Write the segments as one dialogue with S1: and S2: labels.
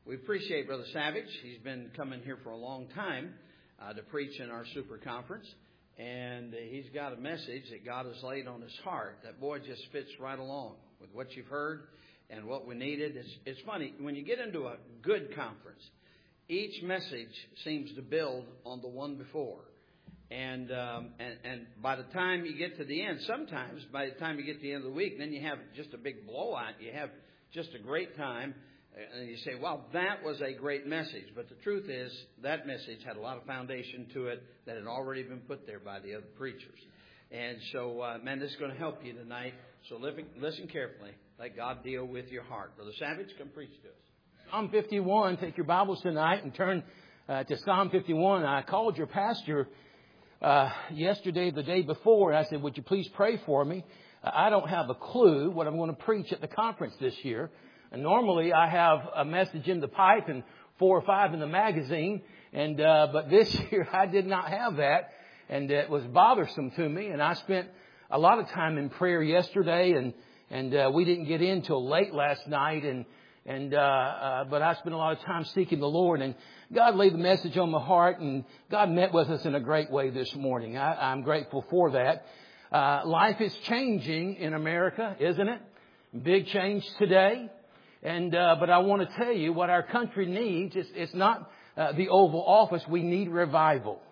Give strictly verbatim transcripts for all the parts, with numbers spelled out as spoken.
S1: We appreciate Brother Savage. He's been coming here for a long time uh, to preach in our super conference. And uh, he's got a message that God has laid on his heart. That boy just fits right along with what you've heard and what we needed. It's, it's funny, when you get into a good conference, each message seems to build on the one before. And, um, and and by the time you get to the end, sometimes by the time you get to the end of the week, then you have just a big blowout. You have just a great time. And you say, well, that was a great message. But the truth is, that message had a lot of foundation to it that had already been put there by the other preachers. And so, uh, man, this is going to help you tonight. So listen, listen carefully. Let God deal with your heart. Brother Savage, come preach to us.
S2: Psalm fifty-one. Take your Bibles tonight and turn uh, to Psalm fifty-one. I called your pastor uh, yesterday, the day before, and I said, would you please pray for me? Uh, I don't have a clue what I'm going to preach at the conference this year. And normally I have a message in the pipe and four or five in the magazine. And, uh, but this year I did not have that. And it was bothersome to me. And I spent a lot of time in prayer yesterday. And, and, uh, we didn't get in till late last night. And, and, uh, uh, but I spent a lot of time seeking the Lord. And God laid the message on my heart. And God met with us in a great way this morning. I, I'm grateful for that. Uh, life is changing in America, isn't it? Big change today. And, uh, but I want to tell you what our country needs. It's, it's not uh, the Oval Office. We need revival.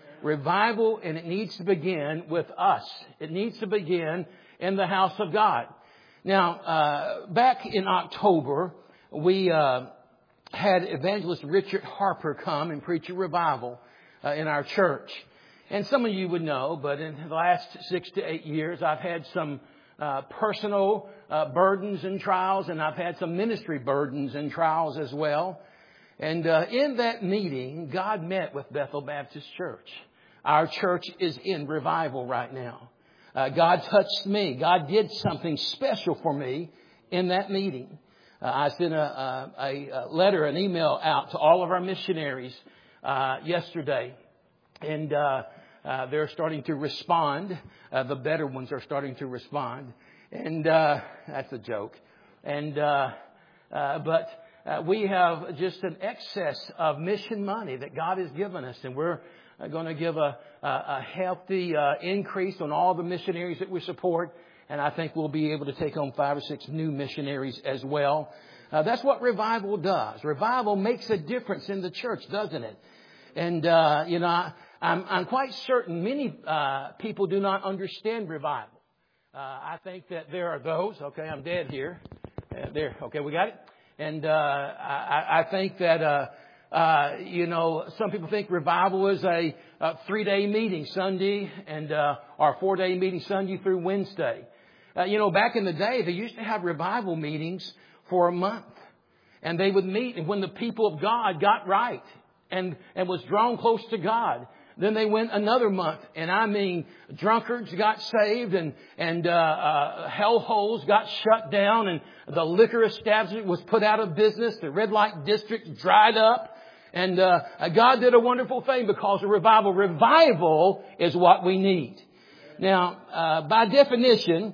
S2: Revival, and it needs to begin with us. It needs to begin in the house of God. Now, uh, back in October, we uh, had evangelist Richard Harper come and preach a revival uh, in our church. And some of you would know, but in the last six to eight years, I've had some Uh, personal uh, burdens and trials, and I've had some ministry burdens and trials as well. And uh, in that meeting, God met with Bethel Baptist Church. Our church is in revival right now. Uh, God touched me. God did something special for me in that meeting. Uh, I sent a, a, a letter, an email out to all of our missionaries uh, yesterday, and uh Uh, they're starting to respond. Uh, the better ones are starting to respond. And, uh, that's a joke. And, uh, uh, but, uh, we have just an excess of mission money that God has given us. And we're uh, going to give a, a, a healthy, uh, increase on all the missionaries that we support. And I think we'll be able to take on five or six new missionaries as well. Uh, that's what revival does. Revival makes a difference in the church, doesn't it? And, uh, you know, I, I'm, I'm quite certain many uh, people do not understand revival. Uh, I think that there are those. Okay, I'm dead here. Uh, there. Okay, we got it. And uh, I, I think that uh, uh, you know, some people think revival is a, a three-day meeting, Sunday and uh, or four-day meeting, Sunday through Wednesday. Uh, you know, back in the day, they used to have revival meetings for a month, and they would meet, and when the people of God got right and and was drawn close to God, then they went another month, and I mean, drunkards got saved, and and uh, uh, hellholes got shut down, and the liquor establishment was put out of business. The red light district dried up, and uh, God did a wonderful thing because of revival. Revival is what we need. Now, uh, by definition,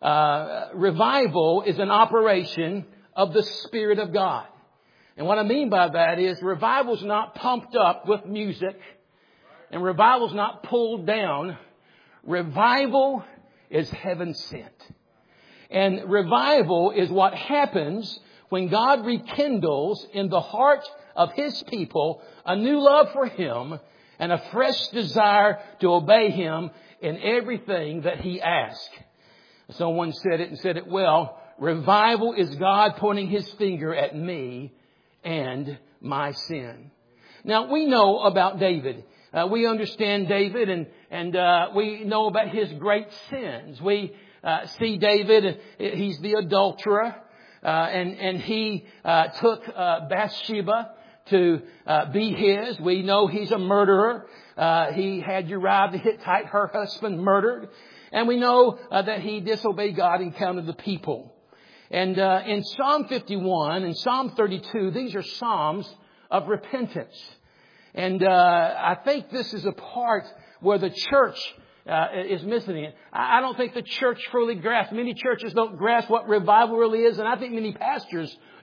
S2: uh, revival is an operation of the Spirit of God, and what I mean by that is revival is not pumped up with music. And revival is not pulled down. Revival is heaven sent. And revival is what happens when God rekindles in the heart of His people a new love for Him and a fresh desire to obey Him in everything that He asks. Someone said it and said it well. Revival is God pointing His finger at me and my sin. Now, we know about David. Uh, we understand David, and and uh, we know about his great sins. We uh, see David; he's the adulterer, uh, and and he uh, took uh, Bathsheba to uh, be his. We know he's a murderer. Uh, he had Uriah the Hittite, her husband, murdered, and we know uh, that he disobeyed God and counted the people. And uh, in Psalm fifty-one and Psalm thirty-two, these are psalms of repentance. And uh, I think this is a part where the church uh, is missing it. I don't think the church fully grasps. Many churches don't grasp what revival really is, and I think many pastors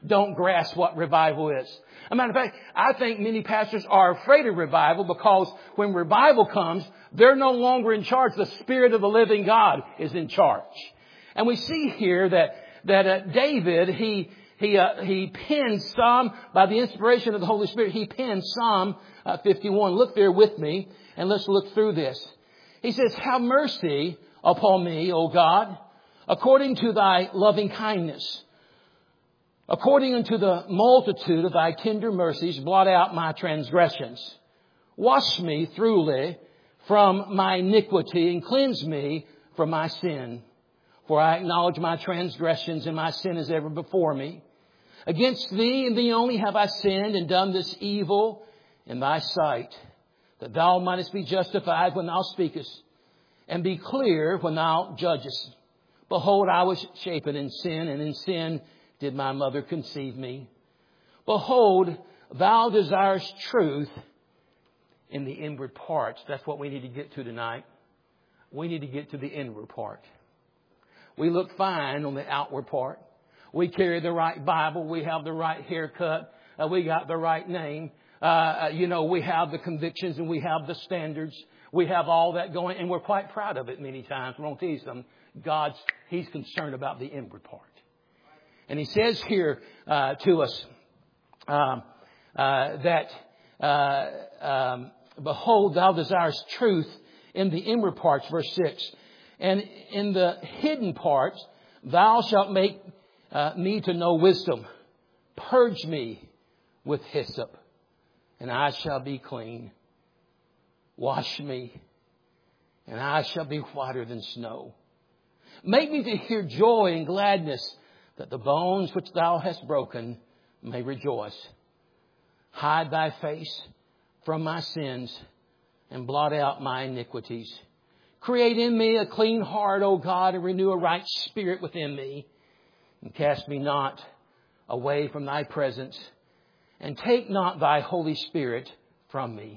S2: don't grasp what revival is. As a matter of fact, I think many pastors are afraid of revival because when revival comes, they're no longer in charge. The Spirit of the living God is in charge. And we see here that, that uh, David, he, he, uh, he penned Psalm, by the inspiration of the Holy Spirit, he penned Psalm uh, fifty-one. Look there with me and let's look through this. He says, have mercy upon me, O God, according to thy loving kindness. According unto the multitude of thy tender mercies, blot out my transgressions. Wash me thoroughly from my iniquity and cleanse me from my sin. For I acknowledge my transgressions and my sin is ever before me. Against thee and thee only have I sinned and done this evil in thy sight, that thou mightest be justified when thou speakest, and be clear when thou judgest. Behold, I was shapen in sin, and in sin did my mother conceive me. Behold, thou desirest truth in the inward parts. That's what we need to get to tonight. We need to get to the inward part. We look fine on the outward part. We carry the right Bible. We have the right haircut. Uh, we got the right name. Uh, you know, we have the convictions and we have the standards. We have all that going, and we're quite proud of it many times. We're going to tell you something. God's, He's concerned about the inward part. And He says here uh, to us um, uh, that, uh, um, behold, thou desirest truth in the inward parts, verse six. And in the hidden parts, thou shalt make uh, me to know wisdom. Purge me with hyssop, and I shall be clean. Wash me, and I shall be whiter than snow. Make me to hear joy and gladness, that the bones which thou hast broken may rejoice. Hide thy face from my sins, and blot out my iniquities. Create in me a clean heart, O God, and renew a right spirit within me. And cast me not away from thy presence, and take not thy Holy Spirit from me.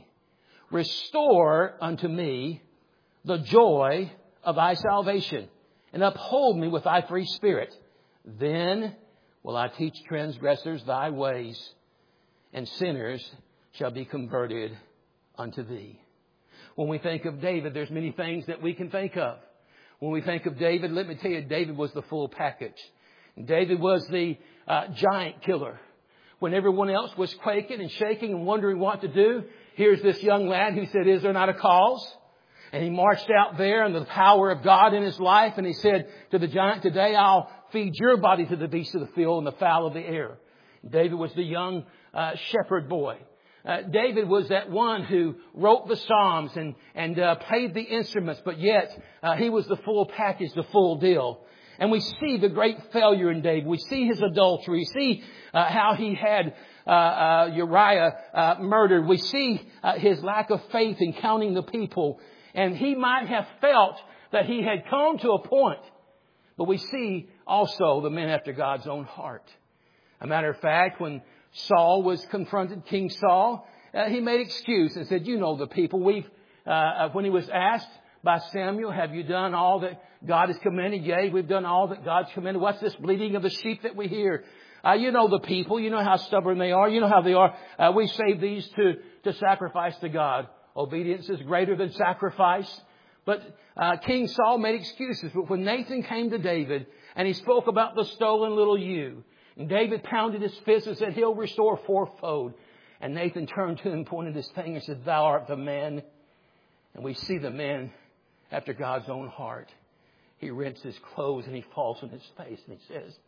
S2: Restore unto me the joy of thy salvation, and uphold me with thy free spirit. Then will I teach transgressors thy ways, and sinners shall be converted unto thee. When we think of David, there's many things that we can think of. When we think of David, let me tell you, David was the full package. David was the uh, giant killer. When everyone else was quaking and shaking and wondering what to do, here's this young lad who said, is there not a cause? And he marched out there in the power of God in his life. And he said to the giant, today I'll feed your body to the beasts of the field and the fowl of the air. David was the young uh, shepherd boy. Uh, David was that one who wrote the Psalms and, and uh, played the instruments, but yet uh, he was the full package, the full deal. And we see the great failure in David. We see his adultery. We see uh, how he had uh, uh, Uriah uh, murdered. We see uh, his lack of faith in counting the people. And he might have felt that he had come to a point. But we see also the man after God's own heart. A matter of fact, when Saul was confronted, King Saul, uh, he made excuse and said, you know the people. We've uh, when he was asked by Samuel, have you done all that God has commanded? Yea, we've done all that God's commanded. What's this bleating of the sheep that we hear? Uh, you know the people. You know how stubborn they are. You know how they are. Uh, we save these to, to sacrifice to God. Obedience is greater than sacrifice. But uh, King Saul made excuses. But when Nathan came to David and he spoke about the stolen little ewe, and David pounded his fist and said, he'll restore fourfold. And Nathan turned to him, pointed his finger and said, thou art the man. And we see the man after God's own heart. He rents his clothes and he falls on his face and he says,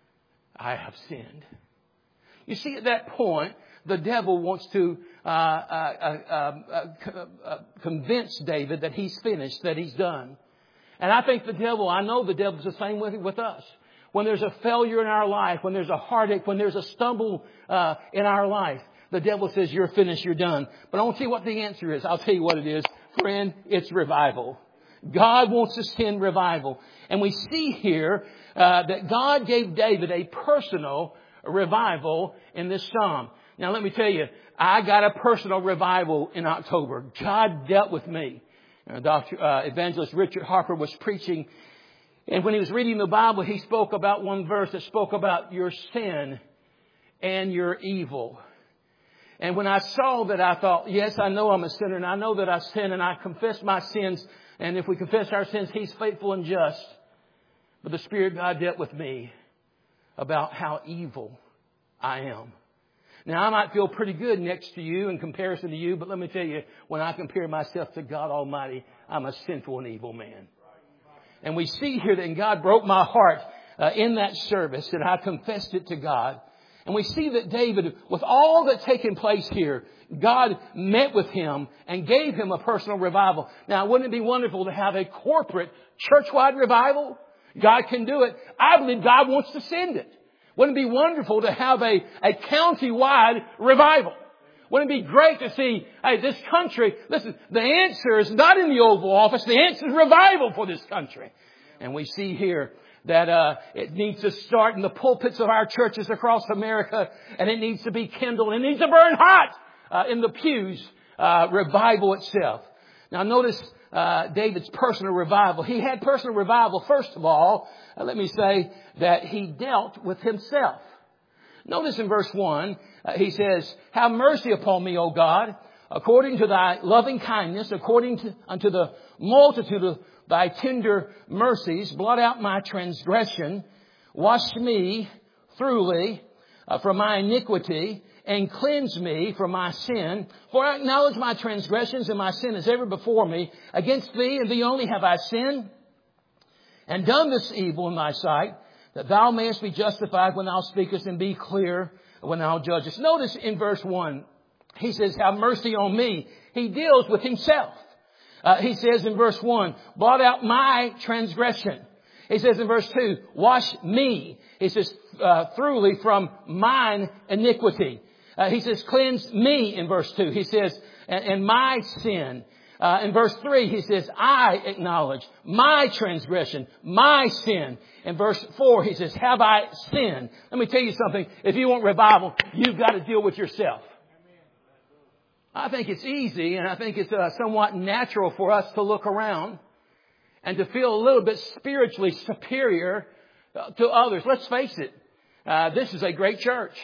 S2: I have sinned. You see, at that point, the devil wants to uh, uh, uh, uh, uh, convince David that he's finished, that he's done. And I think the devil, I know the devil's the same with, with us. When there's a failure in our life, when there's a heartache, when there's a stumble uh, in our life, the devil says, you're finished, you're done. But I won't tell you what the answer is. I'll tell you what it is. Friend, it's revival. God wants to send revival. And we see here uh, that God gave David a personal revival in this psalm. Now, let me tell you, I got a personal revival in October. God dealt with me. Uh, Doctor Uh, Evangelist Richard Harper was preaching. And when he was reading the Bible, he spoke about one verse that spoke about your sin and you're evil. And when I saw that, I thought, yes, I know I'm a sinner, and I know that I sin, and I confess my sins. And if we confess our sins, He's faithful and just. But the Spirit of God dealt with me about how evil I am. Now, I might feel pretty good next to you in comparison to you, but let me tell you, when I compare myself to God Almighty, I'm a sinful and evil man. And we see here that God broke my heart uh, in that service, and I confessed it to God. And we see that David, with all that's taken place here, God met with him and gave him a personal revival. Now, wouldn't it be wonderful to have a corporate church-wide revival? God can do it. I believe God wants to send it. Wouldn't it be wonderful to have a, a county-wide revival? Wouldn't it be great to see, hey, this country, listen, the answer is not in the Oval Office. The answer is revival for this country. And we see here that uh it needs to start in the pulpits of our churches across America, and it needs to be kindled. It needs to burn hot uh, in the pews, uh revival itself. Now notice uh David's personal revival. He had personal revival, first of all. Uh, let me say that he dealt with himself. Notice in verse one, uh, he says, "Have mercy upon me, O God, according to thy loving kindness, according to unto the multitude of thy tender mercies, blot out my transgression, wash me thoroughly uh, from my iniquity, and cleanse me from my sin. For I acknowledge my transgressions, and my sin is ever before me. Against thee and thee only have I sinned, and done this evil in thy sight, that thou mayest be justified when thou speakest, and be clear when thou judgest." Notice in verse one, he says, "Have mercy on me." He deals with himself. Uh, he says in verse one, "Blot out my transgression." He says in verse two, "Wash me." He says, uh, "thoroughly from mine iniquity." Uh, he says, "Cleanse me," in verse two. He says, and, and my sin. Uh, in verse three, he says, "I acknowledge my transgression, my sin." In verse four, he says, "Have I sinned?" Let me tell you something. If you want revival, you've got to deal with yourself. I think it's easy, and I think it's uh, somewhat natural for us to look around and to feel a little bit spiritually superior uh, to others. Let's face it. Uh, this is a great church.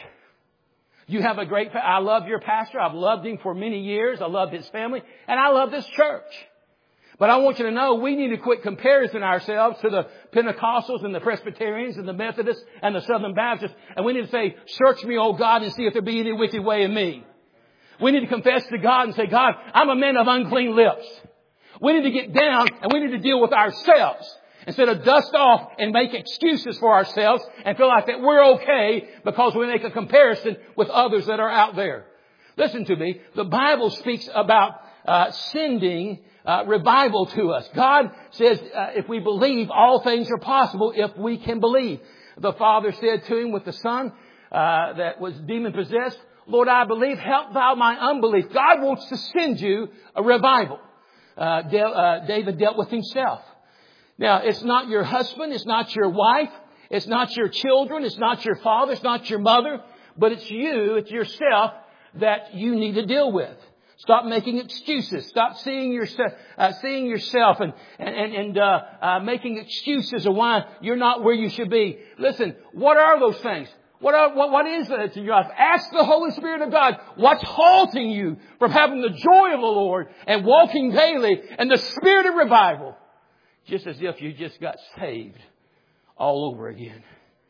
S2: You have a great, I love your pastor. I've loved him for many years. I love his family, and I love this church. But I want you to know we need to quit comparing ourselves to the Pentecostals and the Presbyterians and the Methodists and the Southern Baptists. And we need to say, "Search me, O God, and see if there be any wicked way in me." We need to confess to God and say, "God, I'm a man of unclean lips." We need to get down and we need to deal with ourselves instead of dust off and make excuses for ourselves and feel like that we're okay because we make a comparison with others that are out there. Listen to me. The Bible speaks about uh, sending uh, revival to us. God says uh, if we believe, all things are possible if we can believe. The Father said to him with the Son uh, that was demon-possessed, "Lord, I believe, help thou my unbelief." God wants to send you a revival. Uh, De- uh, David dealt with himself. Now, it's not your husband. It's not your wife. It's not your children. It's not your father. It's not your mother. But it's you, it's yourself that you need to deal with. Stop making excuses. Stop seeing yourself, uh, seeing yourself and, and, and uh, uh, making excuses of why you're not where you should be. Listen, what are those things? What, are, what, what is that in your life? Ask the Holy Spirit of God what's halting you from having the joy of the Lord and walking daily in the spirit of revival. Just as if you just got saved all over again.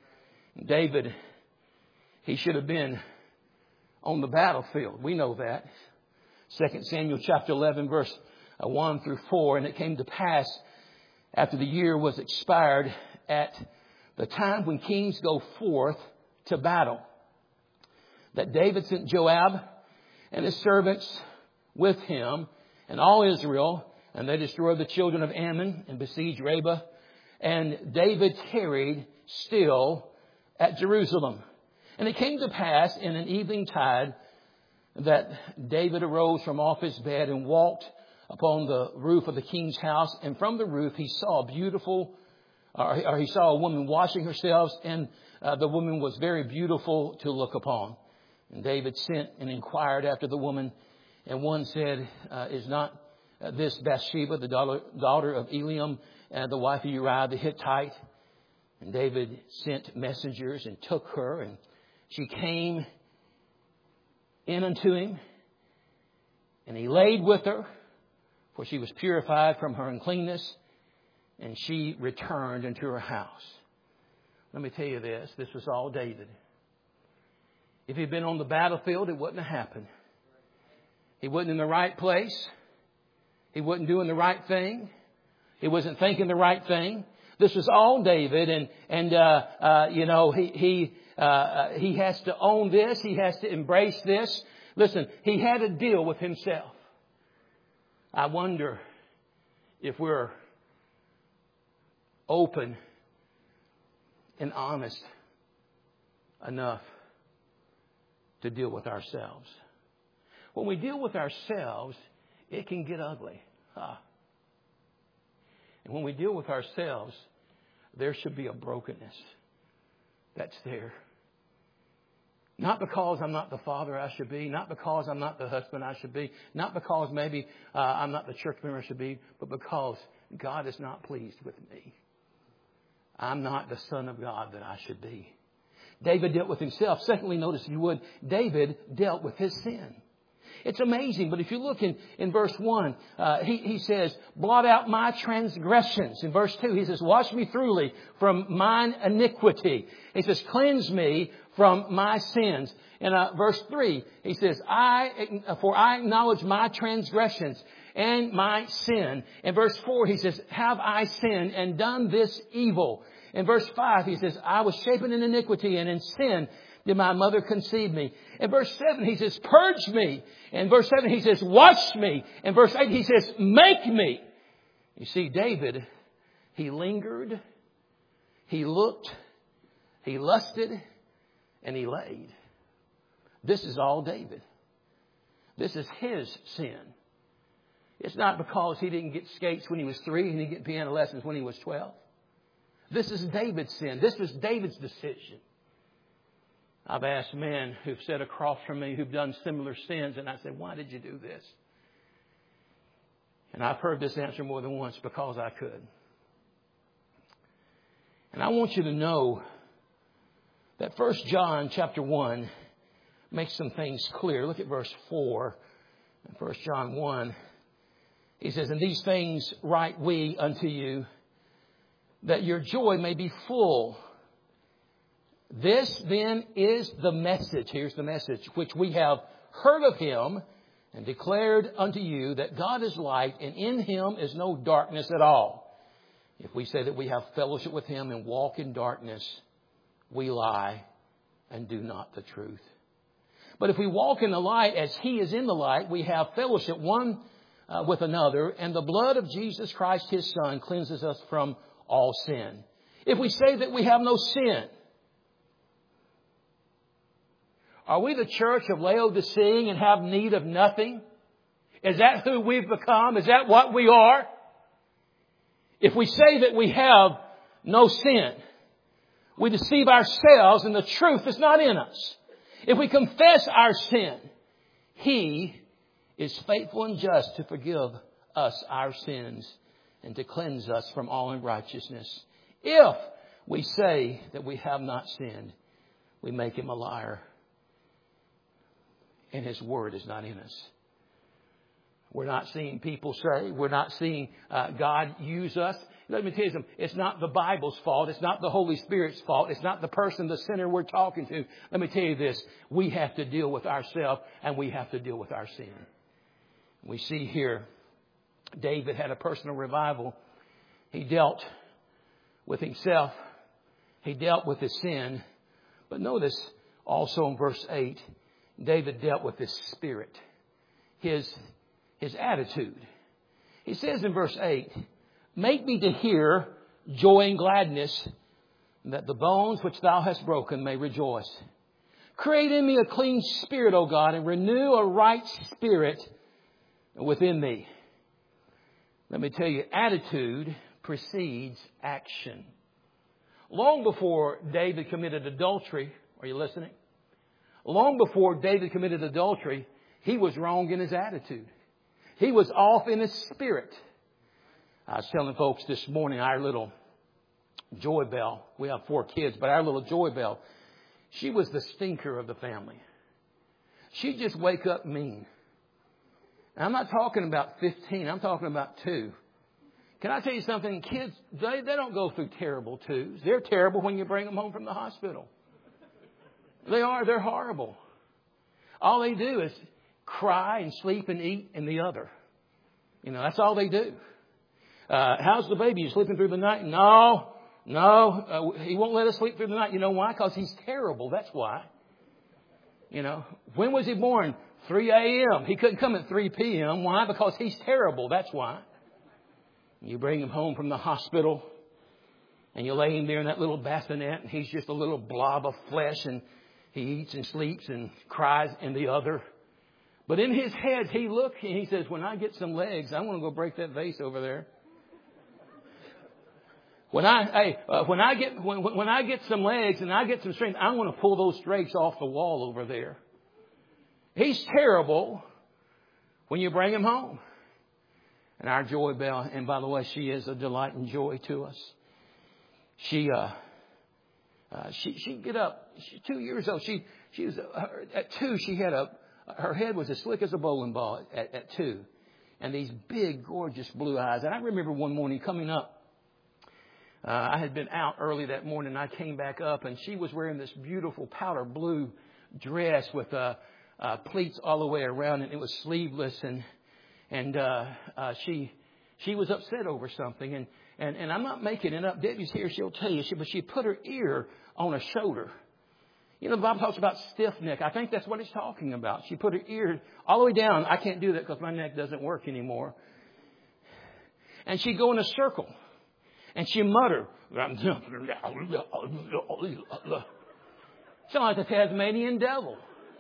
S2: David, he should have been on the battlefield. We know that. Second Samuel chapter eleven verse one through four. "And it came to pass after the year was expired at the time when kings go forth to battle, that David sent Joab and his servants with him and all Israel, and they destroyed the children of Ammon and besieged Rabbah. And David tarried still at Jerusalem. And it came to pass in an evening tide that David arose from off his bed and walked upon the roof of the king's house. And from the roof he saw a beautiful, or he saw a woman washing herself, and uh, the woman was very beautiful to look upon. And David sent and inquired after the woman. And one said, uh, is not uh, this Bathsheba, the daughter, daughter of Eliam, uh, the wife of Uriah the Hittite? And David sent messengers and took her and she came in unto him, and he laid with her, for she was purified from her uncleanness, and she returned into her house. Let me tell you this. This was all David. If he'd been on the battlefield, it wouldn't have happened. He wasn't in the right place. He wasn't doing the right thing. He wasn't thinking the right thing. This was all David, and and uh, uh, you know he he uh, he has to own this. He has to embrace this. Listen, he had to deal with himself. I wonder if we're open and honest enough to deal with ourselves. When we deal with ourselves, it can get ugly. Huh? And when we deal with ourselves, there should be a brokenness that's there. Not because I'm not the father I should be. Not because I'm not the husband I should be. Not because maybe uh, I'm not the church member I should be. But because God is not pleased with me. I'm not the son of God that I should be. David dealt with himself. Secondly, notice if you would, David dealt with his sin. It's amazing, but if you look in, in verse one, uh, he, he says, blot out my transgressions. In verse two, he says, wash me thoroughly from mine iniquity. He says, cleanse me from my sins. In uh, verse three, he says, I, for I acknowledge my transgressions and my sin. In verse four, he says, have I sinned and done this evil? In verse five, he says, I was shapen in iniquity, and in sin did my mother conceive me. In verse seven, he says, purge me. In verse seven, he says, wash me. In verse eight, he says, make me. You see, David, he lingered, he looked, he lusted, and he laid. This is all David. This is his sin. It's not because he didn't get skates when he was three and he didn't get piano lessons when he was twelve. This is David's sin. This was David's decision. I've asked men who've sat across from me who've done similar sins, and I said, why did you do this? And I've heard this answer more than once, because I could. And I want you to know that First John chapter one makes some things clear. Look at verse four. In First John one, he says, and these things write we unto you, that your joy may be full. This then is the message. Here's the message, which we have heard of him and declared unto you, that God is light, and in him is no darkness at all. If we say that we have fellowship with him and walk in darkness, we lie and do not the truth. But if we walk in the light as he is in the light, we have fellowship one uh, with another, and the blood of Jesus Christ, his Son, cleanses us from all sin. If we say that we have no sin, are we the church of Laodicea and have need of nothing? Is that who we've become? Is that what we are? If we say that we have no sin, we deceive ourselves and the truth is not in us. If we confess our sin, he is faithful and just to forgive us our sins and to cleanse us from all unrighteousness. If we say that we have not sinned, we make him a liar, and his word is not in us. We're not seeing people say, we're not seeing uh, God use us. Let me tell you something. It's not the Bible's fault. It's not the Holy Spirit's fault. It's not the person, the sinner we're talking to. Let me tell you this. We have to deal with ourselves, and we have to deal with our sin. We see here, David had a personal revival. He dealt with himself. He dealt with his sin. But notice also in verse eight, David dealt with his spirit, his, his attitude. He says in verse eight, make me to hear joy and gladness, that the bones which thou hast broken may rejoice. Create in me a clean spirit, O God, and renew a right spirit within me. Let me tell you, attitude precedes action. Long before David committed adultery, are you listening? Long before David committed adultery, he was wrong in his attitude. He was off in his spirit. I was telling folks this morning, our little Joy Bell, we have four kids, but our little Joy Bell She was the stinker of the family. She'd just wake up mean. And I'm not talking about fifteen. I'm talking about two. Can I tell you something? Kids, they, they don't go through terrible twos. They're terrible when you bring them home from the hospital. They are. They're horrible. All they do is cry and sleep and eat in the other. You know, that's all they do. Uh, how's the baby? You sleeping through the night? No, no. Uh, he won't let us sleep through the night. You know why? Because he's terrible. That's why. You know, when was he born? three a.m. He couldn't come at three p.m. Why? Because he's terrible. That's why. You bring him home from the hospital and you lay him there in that little bassinet and he's just a little blob of flesh and he eats and sleeps and cries in the other. But in his head, he looks and he says, when I get some legs, I want to go break that vase over there. When I, hey, uh, when I get, when, when I get some legs and I get some strength, I want to pull those drapes off the wall over there. He's terrible when you bring him home. And our Joy Bell, and by the way, she is a delight and joy to us. She, uh, uh, she, she'd get up. She's two years old. She, she was uh, at two. She had a, her head was as slick as a bowling ball at, at two, and these big, gorgeous blue eyes. And I remember one morning coming up. Uh, I had been out early that morning. And I came back up, and she was wearing this beautiful powder blue dress with uh, uh, pleats all the way around, and it was sleeveless. And and uh, uh, she she was upset over something. And, and, and I'm not making it up. Debbie's here. She'll tell you. She, but she put her ear on a shoulder. You know, the Bible talks about stiff neck. I think that's what it's talking about. She put her ear all the way down. I can't do that because my neck doesn't work anymore. And she'd go in a circle. And she muttered, sound like the Tasmanian devil.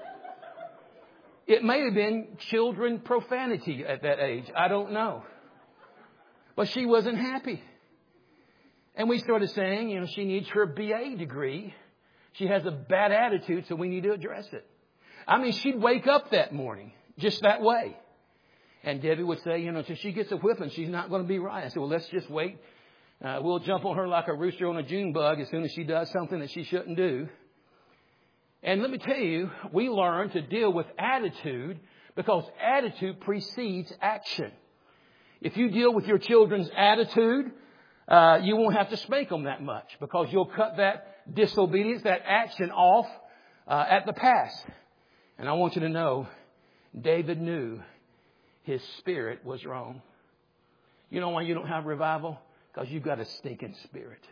S2: It may have been children profanity at that age. I don't know. But she wasn't happy. And we started saying, you know, she needs her B A degree. She has a bad attitude, so we need to address it. I mean, she'd wake up that morning just that way. And Debbie would say, you know, until she gets a whipping, she's not going to be right. I said, well, let's just wait. Uh, we'll jump on her like a rooster on a June bug as soon as she does something that she shouldn't do. And let me tell you, we learn to deal with attitude because attitude precedes action. If you deal with your children's attitude, uh, you won't have to spank them that much because you'll cut that disobedience, that action off uh, at the pass. And I want you to know, David knew his spirit was wrong. You know why you don't have revival? Because you've got a stinking spirit.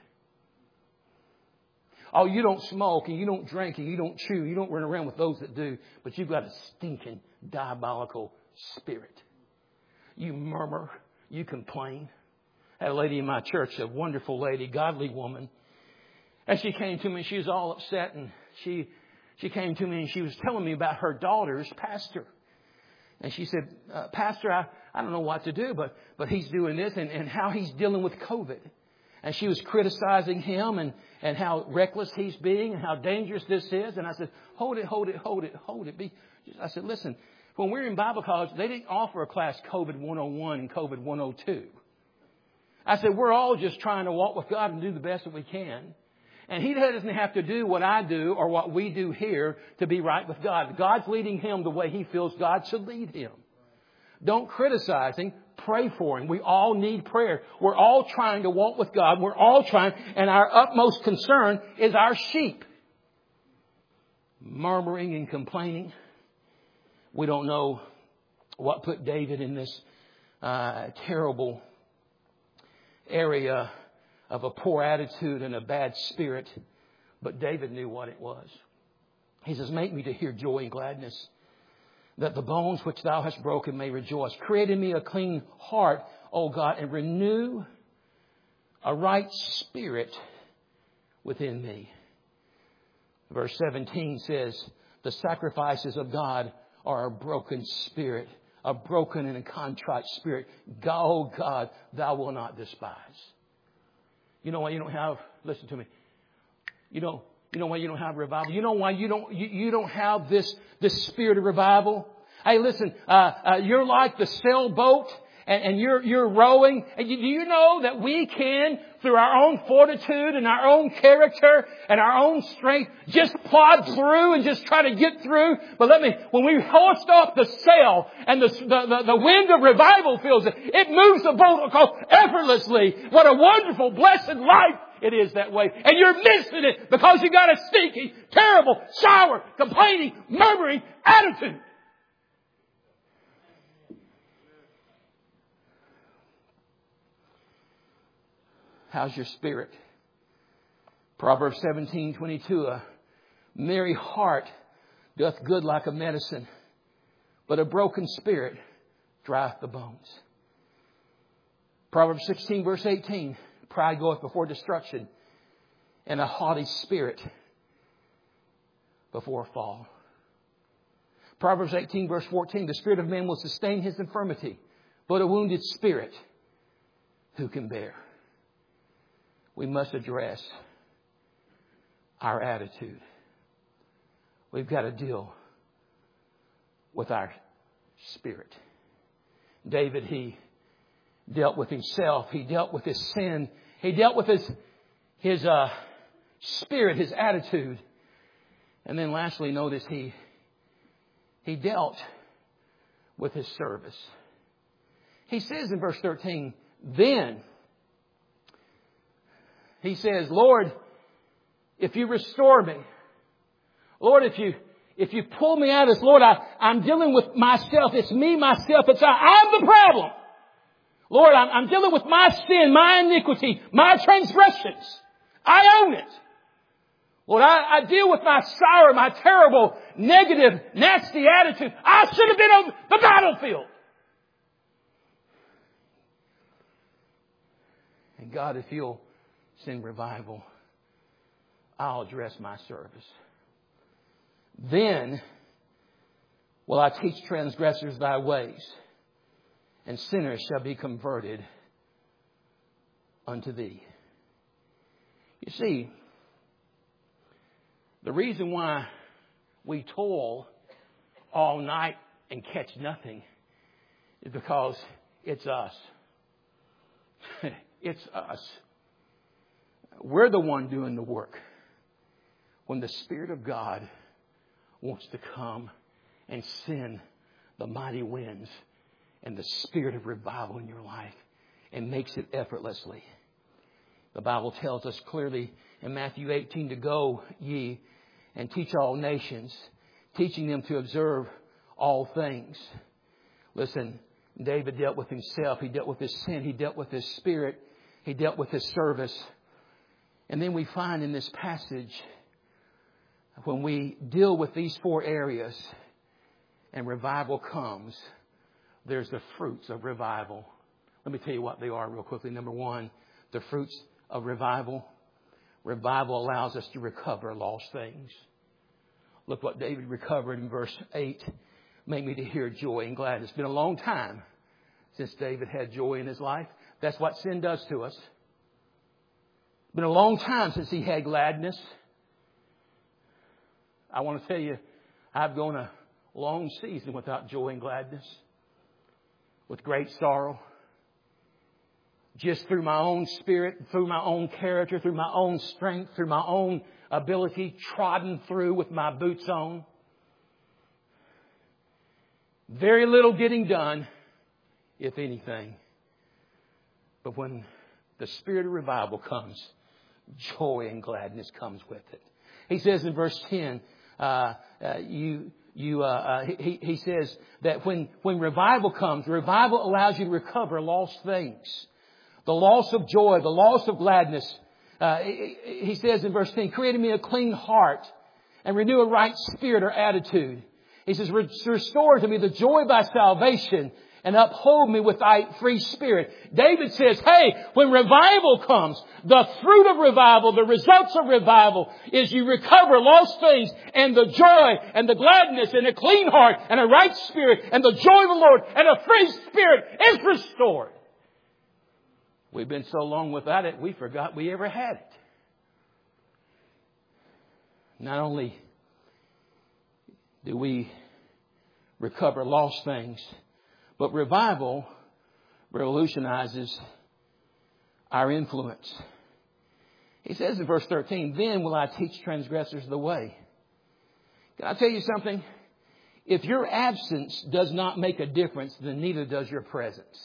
S2: Oh, you don't smoke and you don't drink and you don't chew. You don't run around with those that do. But you've got a stinking, diabolical spirit. You murmur. You complain. I had a lady in my church, a wonderful lady, godly woman. And she came to me. She was all upset. And she, she came to me and she was telling me about her daughter's pastor. And she said, uh, Pastor, I, I don't know what to do, but, but he's doing this and, and how he's dealing with COVID. And she was criticizing him and, and how reckless he's being and how dangerous this is. And I said, hold it, hold it, hold it, hold it. Be, I said, listen, when we were in Bible college, they didn't offer a class COVID one oh one and COVID one oh two. I said, we're all just trying to walk with God and do the best that we can. And he doesn't have to do what I do or what we do here to be right with God. God's leading him the way he feels God should lead him. Don't criticize him. Pray for him. We all need prayer. We're all trying to walk with God. We're all trying. And our utmost concern is our sheep. Murmuring and complaining. We don't know what put David in this uh, terrible area of a poor attitude and a bad spirit. But David knew what it was. He says, make me to hear joy and gladness, that the bones which thou hast broken may rejoice. Create in me a clean heart, O God, and renew a right spirit within me. Verse seventeen says, the sacrifices of God are a broken spirit, a broken and a contrite spirit. O God, thou wilt not despise. You know why you don't have, listen to me, you know, you know why you don't have revival? You know why you don't, you, you don't have this, this spirit of revival? Hey, listen, uh, uh, you're like the sailboat and, and you're, you're rowing. And you, do you know that we can through our own fortitude and our own character and our own strength, just plod through and just try to get through. But let me, when we hoist off the sail and the, the, the, the wind of revival fills it, it moves the boat effortlessly. What a wonderful, blessed life it is that way. And you're missing it because you got a stinky, terrible, sour, complaining, murmuring attitude. How's your spirit? Proverbs seventeen twenty-two. A merry heart doth good like a medicine, but a broken spirit drieth the bones. Proverbs sixteen verse eighteen. Pride goeth before destruction, and a haughty spirit before a fall. Proverbs eighteen verse fourteen. The spirit of man will sustain his infirmity, but a wounded spirit who can bear? We must address our attitude. We've got to deal with our spirit. David, he dealt with himself. He dealt with his sin. He dealt with his, his uh, spirit, his attitude. And then lastly, notice he, he dealt with his service. He says in verse thirteen, then... He says, Lord, if you restore me, Lord, if you if you pull me out of this, Lord, I, I'm dealing with myself. It's me, myself. It's I. I'm the problem. Lord, I'm, I'm dealing with my sin, my iniquity, my transgressions. I own it. Lord, I, I deal with my sour, my terrible, negative, nasty attitude. I should have been on the battlefield. And God, if you'll send revival, I'll address my service. Then will I teach transgressors thy ways, and sinners shall be converted unto thee. You see, the reason why we toil all night and catch nothing is because it's us. It's us. We're the one doing the work. When the Spirit of God wants to come and send the mighty winds and the spirit of revival in your life and makes it effortlessly. The Bible tells us clearly in Matthew eighteen to go ye and teach all nations, teaching them to observe all things. Listen, David dealt with himself. He dealt with his sin. He dealt with his spirit. He dealt with his service. And then we find in this passage, when we deal with these four areas and revival comes, there's the fruits of revival. Let me tell you what they are real quickly. Number one, the fruits of revival. Revival allows us to recover lost things. Look what David recovered in verse eight. Make me to hear joy and gladness. It's been a long time since David had joy in his life. That's what sin does to us. It's been a long time since he had gladness. I want to tell you, I've gone a long season without joy and gladness, with great sorrow. Just through my own spirit, through my own character, through my own strength, through my own ability, trodden through with my boots on. Very little getting done, if anything. But when the spirit of revival comes, joy and gladness comes with it. He says in verse ten, uh, uh, you, you, uh, uh, he, he says that when, when revival comes, revival allows you to recover lost things. The loss of joy, the loss of gladness. Uh, he, he says in verse ten, create in me a clean heart and renew a right spirit or attitude. He says, restore to me the joy of thy salvation and uphold me with thy free spirit. David says, hey, when revival comes, the fruit of revival, the results of revival is you recover lost things, and the joy and the gladness and a clean heart and a right spirit and the joy of the Lord and a free spirit is restored. We've been so long without it, we forgot we ever had it. Not only do we recover lost things, but revival revolutionizes our influence. He says in verse thirteen, then will I teach transgressors the way. Can I tell you something? If your absence does not make a difference, then neither does your presence.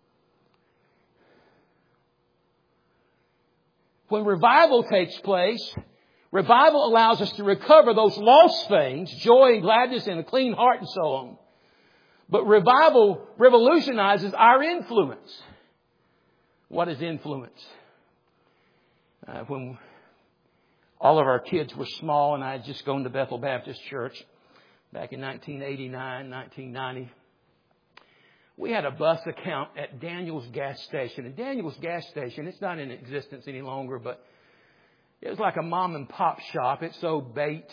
S2: When revival takes place, revival allows us to recover those lost things, joy and gladness and a clean heart and so on. But revival revolutionizes our influence. What is influence? Uh, when all of our kids were small and I had just gone to Bethel Baptist Church back in nineteen eighty-nine, nineteen ninety, we had a bus account at Daniel's gas station. And Daniel's gas station, it's not in existence any longer, but it was like a mom and pop shop. It sold bait.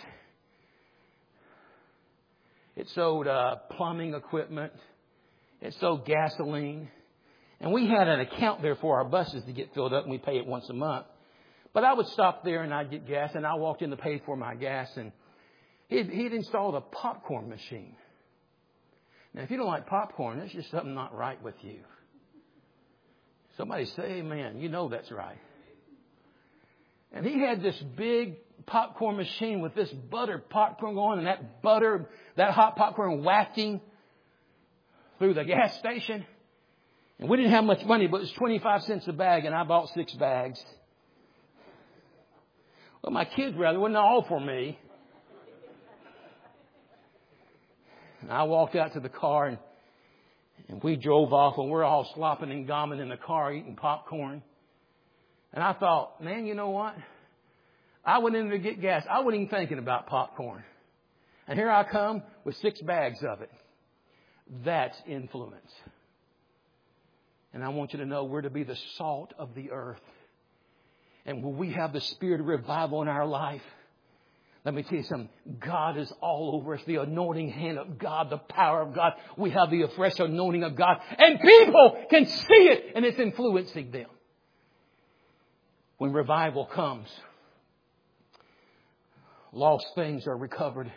S2: It sold uh, plumbing equipment. It sold gasoline. And we had an account there for our buses to get filled up, and we pay it once a month. But I would stop there and I'd get gas, and I walked in to pay for my gas, and he'd, he'd installed a popcorn machine. Now, if you don't like popcorn, there's just something not right with you. Somebody say amen. You know that's right. And he had this big popcorn machine with this butter popcorn going, and that butter, that hot popcorn wafting through the gas station. And we didn't have much money, but it was twenty-five cents a bag, and I bought six bags. Well, my kids rather, it wasn't all for me. And I walked out to the car, and, and we drove off, and we're all slopping and gomming in the car eating popcorn. And I thought, man, you know what? I went in to get gas. I wasn't even thinking about popcorn. And here I come with six bags of it. That's influence. And I want you to know we're to be the salt of the earth. And when we have the spirit of revival in our life, let me tell you something. God is all over us. The anointing hand of God, the power of God. We have the fresh anointing of God. And people can see it, and it's influencing them. When revival comes, lost things are recovered.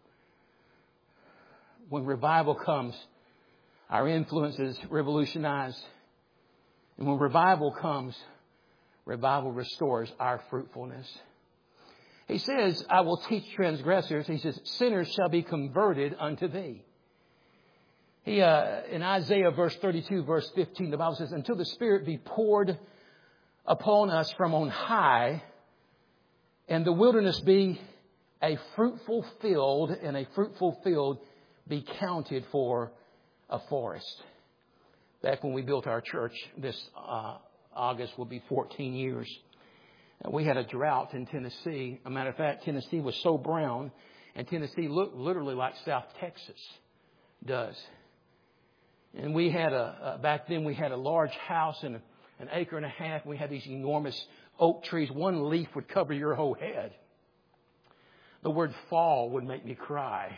S2: When revival comes, our influence is revolutionized. And when revival comes, revival restores our fruitfulness. He says, I will teach transgressors. He says, sinners shall be converted unto thee. He, uh, in Isaiah verse thirty-two, verse fifteen, the Bible says, until the Spirit be poured upon us from on high, and the wilderness be a fruitful field, and a fruitful field be counted for a forest. Back when we built our church, this uh, August will be fourteen years. We had a drought in Tennessee. As a matter of fact, Tennessee was so brown, and Tennessee looked literally like South Texas does. And we had a, uh, back then we had a large house and a, an acre and a half. And we had these enormous oak trees. One leaf would cover your whole head. The word fall would make me cry.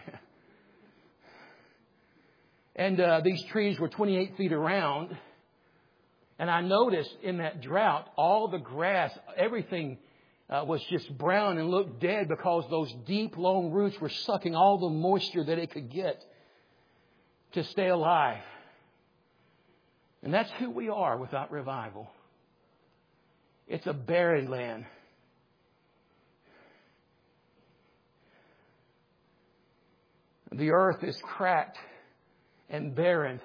S2: And uh, these trees were twenty-eight feet around. And I noticed in that drought, all the grass, everything uh, was just brown and looked dead because those deep, long roots were sucking all the moisture that it could get to stay alive. And that's who we are without revival. It's a barren land. The earth is cracked and barren.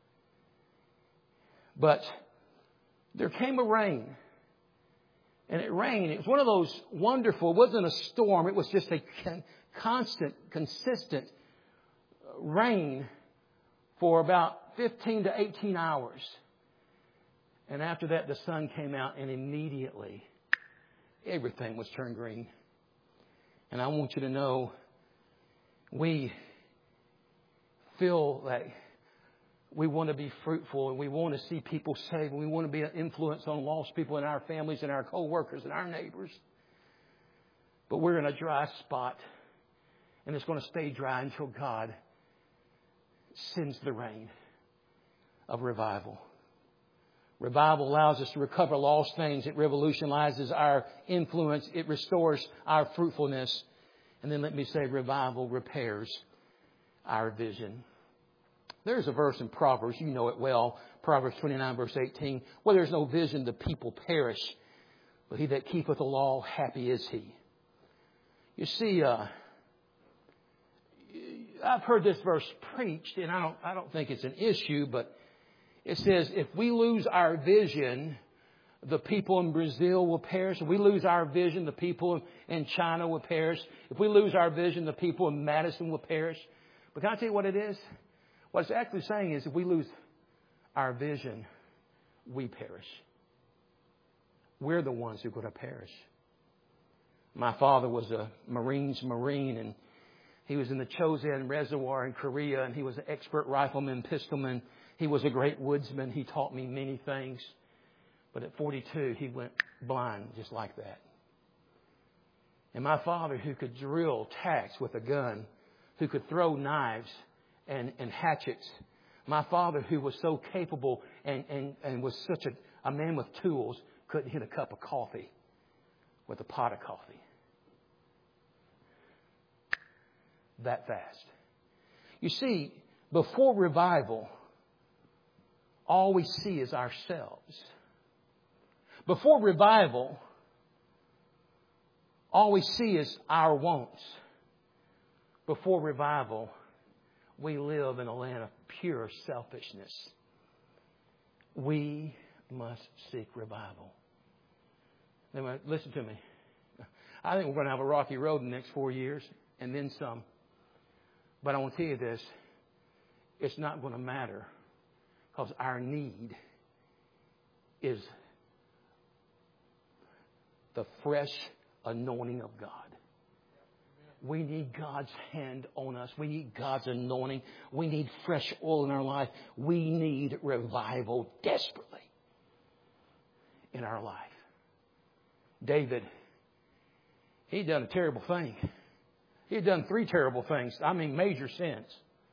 S2: But there came a rain. And it rained. It was one of those wonderful, it wasn't a storm. It was just a constant, consistent rain for about fifteen to eighteen hours. And after that, the sun came out, and immediately everything was turned green. And I want you to know, we feel like we want to be fruitful, and we want to see people saved, and we want to be an influence on lost people in our families and our co-workers and our neighbors. But we're in a dry spot, and it's going to stay dry until God sends the rain of revival. Revival allows us to recover lost things. It revolutionizes our influence. It restores our fruitfulness. And then let me say, revival repairs our vision. There's a verse in Proverbs, you know it well, Proverbs twenty-nine, verse eighteen. Where there's no vision, the people perish. But he that keepeth the law, happy is he. You see, uh, I've heard this verse preached, and I don't, I don't think it's an issue, but it says, if we lose our vision, the people in Brazil will perish. If we lose our vision, the people in China will perish. If we lose our vision, the people in Madison will perish. But can I tell you what it is? What it's actually saying is if we lose our vision, we perish. We're the ones who are going to perish. My father was a Marines Marine, and he was in the Chosin Reservoir in Korea, and he was an expert rifleman, pistolman. He was a great woodsman. He taught me many things. But at forty-two, he went blind just like that. And my father, who could drill tacks with a gun, who could throw knives and, and hatchets. My father, who was so capable and, and, and was such a, a man with tools, couldn't hit a cup of coffee with a pot of coffee. That fast. You see, before revival, all we see is ourselves. Before revival, all we see is our wants. Before revival, we live in a land of pure selfishness. We must seek revival. Now, listen to me. I think we're going to have a rocky road in the next four years and then some. But I want to tell you this. It's not going to matter because our need is the fresh anointing of God. We need God's hand on us. We need God's anointing. We need fresh oil in our life. We need revival desperately in our life. David, he'd done a terrible thing. He'd done three terrible things. I mean, major sins.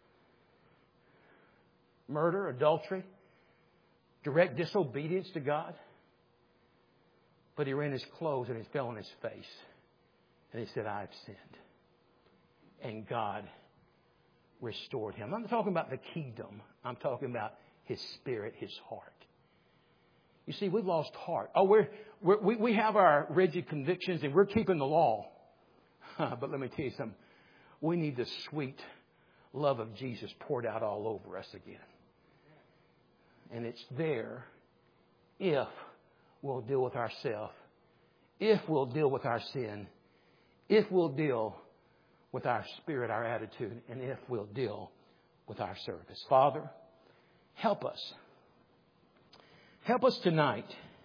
S2: Murder, adultery, direct disobedience to God. But he rent his clothes and he fell on his face. And he said, I've sinned. And God restored him. I'm not talking about the kingdom. I'm talking about his spirit, his heart. You see, we've lost heart. Oh, we're, we're, we we have our rigid convictions and we're keeping the law. But let me tell you something. We need the sweet love of Jesus poured out all over us again. And it's there if we'll deal with ourselves, if we'll deal with our sin, if we'll deal with our spirit, our attitude, and if we'll deal with our service. Father, help us. Help us tonight.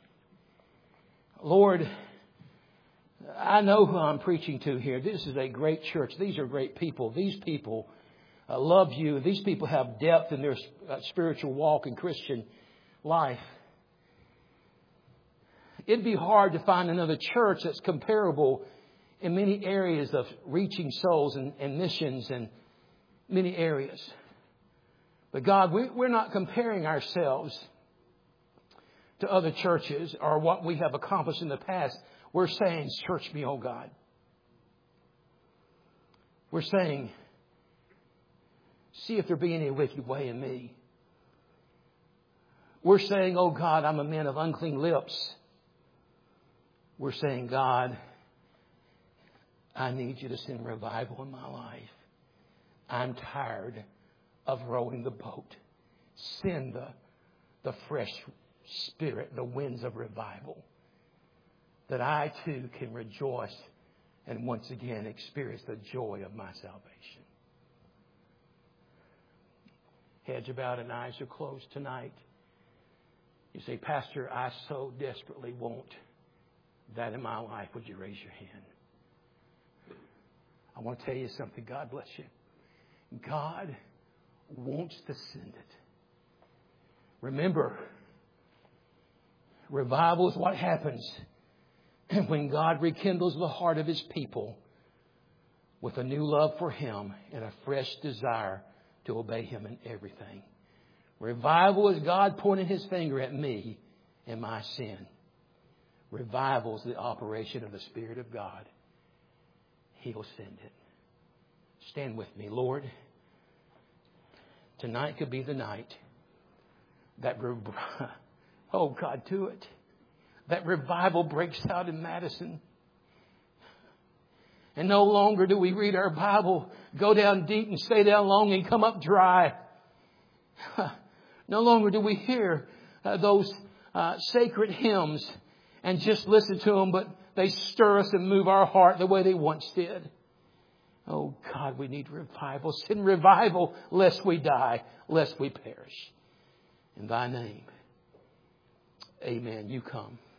S2: Lord, I know who I'm preaching to here. This is a great church. These are great people. These people uh, love you. These people have depth in their uh, spiritual walk and Christian life. It'd be hard to find another church that's comparable in many areas of reaching souls and, and missions and many areas. But God, we, we're not comparing ourselves to other churches or what we have accomplished in the past. We're saying, search me, oh God. We're saying, see if there be any wicked way in me. We're saying, oh God, I'm a man of unclean lips. We're saying, God, I need you to send revival in my life. I'm tired of rowing the boat. Send the, the fresh spirit, the winds of revival, that I too can rejoice and once again experience the joy of my salvation. Heads are bowed and eyes are closed tonight. You say, Pastor, I so desperately want that in my life. Would you raise your hand? I want to tell you something. God bless you. God wants to send it. Remember, revival is what happens when God rekindles the heart of His people with a new love for Him and a fresh desire to obey Him in everything. Revival is God pointing His finger at me and my sin. Revival is the operation of the Spirit of God. He will send it. Stand with me, Lord. tonight could be the night that, re- oh God, do it. That revival breaks out in Madison. And no longer do we read our Bible, go down deep and stay down long and come up dry. No longer do we hear uh, those uh, sacred hymns and just listen to them, but they stir us and move our heart the way they once did. Oh God, we need revival. Send revival lest we die, lest we perish. In Thy name, amen. You come.